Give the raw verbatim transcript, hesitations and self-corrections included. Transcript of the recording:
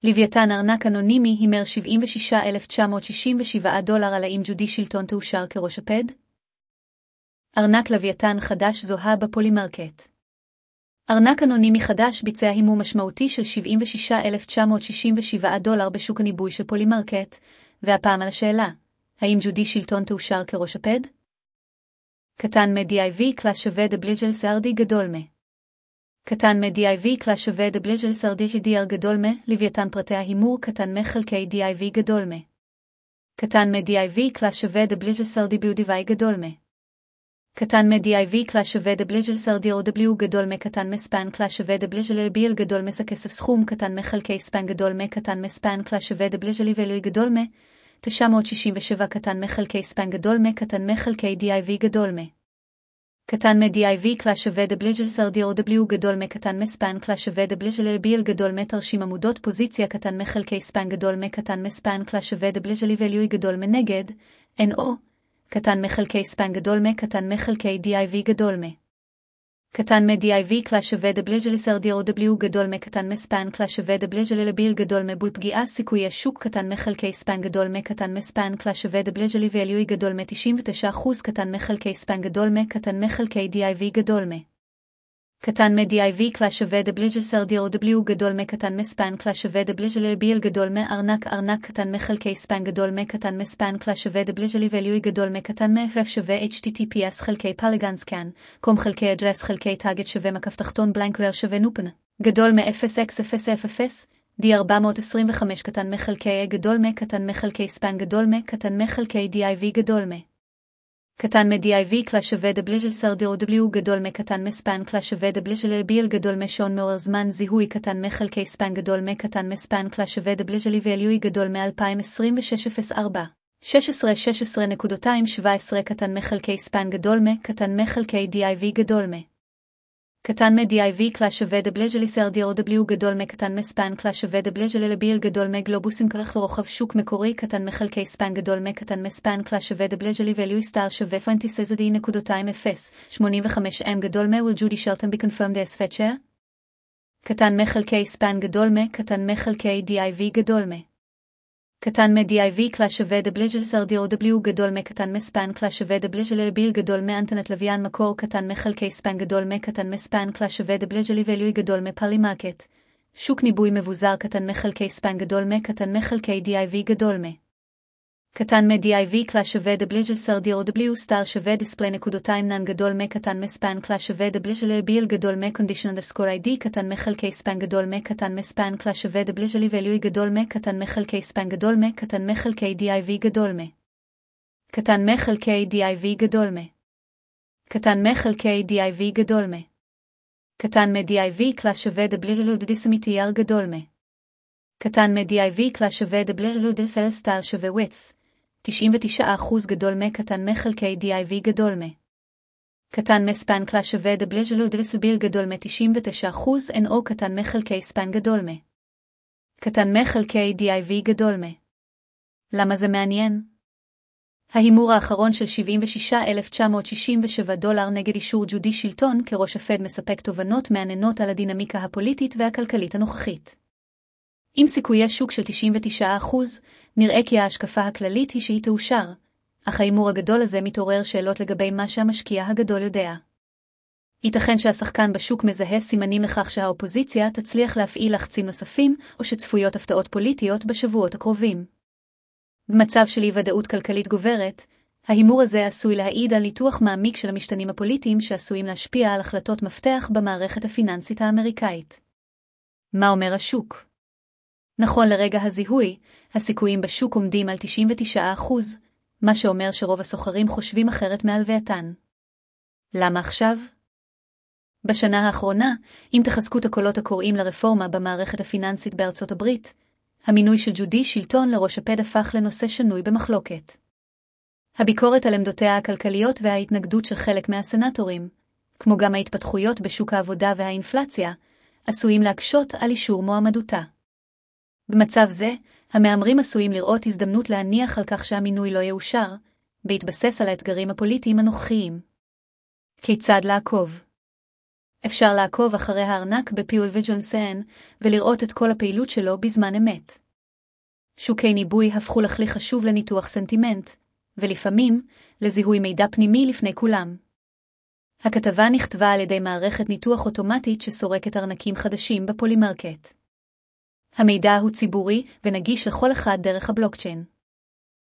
לוויתן ארנק אנונימי הימר שבעים ושישה אלף תשע מאות שישים ושבעה דולר על האם ג'ודי שילטון תאושר כראש הפד? ארנק לוויתן חדש זוהה בפולימרקט. ארנק אנונימי חדש ביצע הימור משמעותי של שבעים ושישה אלף תשע מאות שישים ושבעה דולר בשוק הניבוי של פולימרקט, והפעם על השאלה, האם ג'ודי שילטון תאושר כראש הפד? קטן מ-די איי וי קלאס שווה דבליג'ל סרדי גדול מ. קטן מ-די איי וי קלאס שווה דבליג'ל סרדי די אר גדול מ, לוויתן פרטי ההימור קטן מ חלקי די איי וי גדול מ. קטן מ-די איי וי קלאס שווה דבליג'ל סרדי ביודיווי גדול מ. קטן מ-די איי וי קלאס שווה דבליג'ל סרדי או דבליו גדול מ קטן מספן קלאס שווה דבליג'ל אלביל גדול מס הכסף סכום קטן מחלקי ספן גדול מ קטן מספן קלאס שווה דבליג'ל איבלוי גדול מ תשע מאות שישים ושבע קטן מחלקי ספן גדול מ קטן מחלקי די איי וי גדול מ. קטן מ-די איי וי קלאס שווה דבליג'ל סרדי או דבליו גדול מ קטן מספן קלאס שווה דבליג'ל אלביל גדול מ תרשים עמודות פוזיציה קטן מחלקי ספן גדול מ קטן מספן קלאס שווה דבליג'ל איבלוי גדול מ נגד אן או קטן מחלקי ספן גדול מ קטן מחלקי די איי וי גדול מ. קטן מ-די איי וי קלאס שווה דבליג'ל סרדי או דבליו גדול מ קטן מספן קלאס שווה דבליג'ל אלביל גדול מ בול פגיעה סיכויי שוק קטן מחלקי ספן גדול מ קטן מספן קלאס שווה דבליג'ל איבלוי גדול מ תשעים ותשעה אחוז קטן מחלקי ספן גדול מ קטן מחלקי די איי וי גדול מ. קטן מ-די איי וי קלאס שווה דבליג'ל סרדי או דבליו גדול מ קטן מספן קלאס שווה דבליג'ל אלביל גדול מ ארנק ארנק קטן מחלקי ספן גדול מ קטן מספן קלאס שווה דבליג'ל איבלוי גדול מ קטן מ רף שווה אייץ' טי טי פי אס חלקי פלגן סקן קום חלקי אדרס חלקי טאגט שווה מקף תחתון בלנק רר שווה נופן גדול מ אפס אקס אפס אפס די ארבע מאות עשרים וחמש קטן מחלקי גדול מ קטן מחלקי ספן גדול מ קטן מחלקי די איי וי גדול מ. קטן מ-די איי וי קלאס שווה דבליג'ל סרדי או דבליו גדול מ קטן מספן קלאס שווה דבליג'ל אלביל גדול מ שעון מעורר זמן זיהוי קטן מחלקי ספן גדול מ קטן מספן קלאס שווה דבליג'ל איבלוי גדול מ-אלפיים עשרים ושש אפס ארבע שש עשרה שש עשרה נקודה שבע עשרה קטן מחלקי ספן גדול מ קטן מחלקי די איי וי גדול מ. קטן מ-די איי וי קלאס שווה דבליג'ל סרדי או דבליו גדול מ קטן מספן קלאס שווה דבליג'ל אלביל גדול מ גלובוסים כרך ורוחב שוק מקורי קטן מחלקי ספן גדול מ קטן מספן קלאס שווה דבליג'ל איבלוי סטאר שווה פנטיסזדי נקודה אפס שמונים וחמש אם גדול מ will Judy Shelton be confirmed as fetcher? קטן מחלקי ספן גדול מ קטן מחלקי די איי וי גדול מ. קטן מ-די איי וי קלאס שווה דבליג'ל סרדי או דבליו גדול מ קטן מספן קלאס שווה דבליג'ל אלביל גדול מ אנטנת לוויין מקור קטן מחלקי ספן גדול מ קטן מספן קלאס שווה דבליג'ל איבלוי גדול מ פולימרקט שוק ניבוי מבוזר קטן מחלקי ספן גדול מ קטן מחלקי די איי וי גדול מ. קטן מ-די איי וי קלאס שווה דבליג'ל סרדי או דבליו סטאר שווה דיספלי נקודותיים נן גדול מ קטן מספן קלאס שווה דבליג'ל אלביל גדול מ condition underscore איי די קטן מחלקי ספן גדול מ קטן מספן קלאס שווה דבליג'ל איבלוי גדול מ קטן מחלקי ספן גדול מ קטן מחלקי די איי וי גדול מ. קטן מחלקי די איי וי גדול מ. קטן מחלקי די איי וי גדול מ. קטן מ-די איי וי קלאס שווה דבליג'ל דיסמיטי גדול מ. קטן מ-די איי וי קלאס שווה דבליג'ל דיספל סטאר שווה width תשעים ותשעה אחוז גדול מ קטן מחלקי די איי וי גדול מ. קטן מספן קלאס שווה דבליג'ל דיסביל גדול מ תשעים ותשעה אחוז אן או קטן מחלקי ספן גדול מ. קטן מחלקי די איי וי גדול מ. למה זה מעניין? ההימור האחרון של שבעים ושישה אלף תשע מאות שישים ושבע דולר נגד אישור ג'ודי שילטון כראש הפד מספק תובנות מעניינות על הדינמיקה הפוליטית והכלכלית הנוכחית. עם סיכויי שוק של תשעים ותשעה אחוז, נראה כי ההשקפה הכללית היא שהיא תאושר, אך ההימור הגדול הזה מתעורר שאלות לגבי מה שהמשקיע הגדול יודע. ייתכן שהשחקן בשוק מזהה סימנים לכך שהאופוזיציה תצליח להפעיל לחצים נוספים, או שצפויות הפתעות פוליטיות בשבועות הקרובים. במצב של אי-ודאות כלכלית גוברת, ההימור הזה עשוי להעיד על ניתוח מעמיק של המשתנים הפוליטיים שעשויים להשפיע על החלטות מפתח במערכת הפיננסית האמריקאית. מה אומר השוק? נכון לרגע הזיהוי, הסיכויים בשוק עומדים על תשעים ותשעה אחוז, מה שאומר שרוב הסוחרים חושבים אחרת מהלווייתן. למה עכשיו? בשנה האחרונה, עם תחזקות הקולות הקוראים לרפורמה במערכת הפיננסית בארצות הברית, המינוי של ג'ודי שילטון לראש הפד הפך לנושא שנוי במחלוקת. הביקורת על עמדותיה הכלכליות וההתנגדות של חלק מהסנטורים, כמו גם ההתפתחויות בשוק העבודה והאינפלציה, עשויים להקשות על אישור מועמדותה. במצב זה, המאמרים עשויים לראות הזדמנות להניח על כך שהמינוי לא יאושר, בהתבסס על האתגרים הפוליטיים הנוכחיים. כיצד לעקוב? אפשר לעקוב אחרי הארנק בפיול וג'ונסון ולראות את כל הפעילות שלו בזמן אמת. שוקי ניבוי הפכו לכלי חשוב לניתוח סנטימנט, ולפעמים לזיהוי מידע פנימי לפני כולם. הכתבה נכתבה על ידי מערכת ניתוח אוטומטית שסורקת ארנקים חדשים בפולימרקט. המידע הוא ציבורי ונגיש לכל אחד דרך הבלוקצ'יין.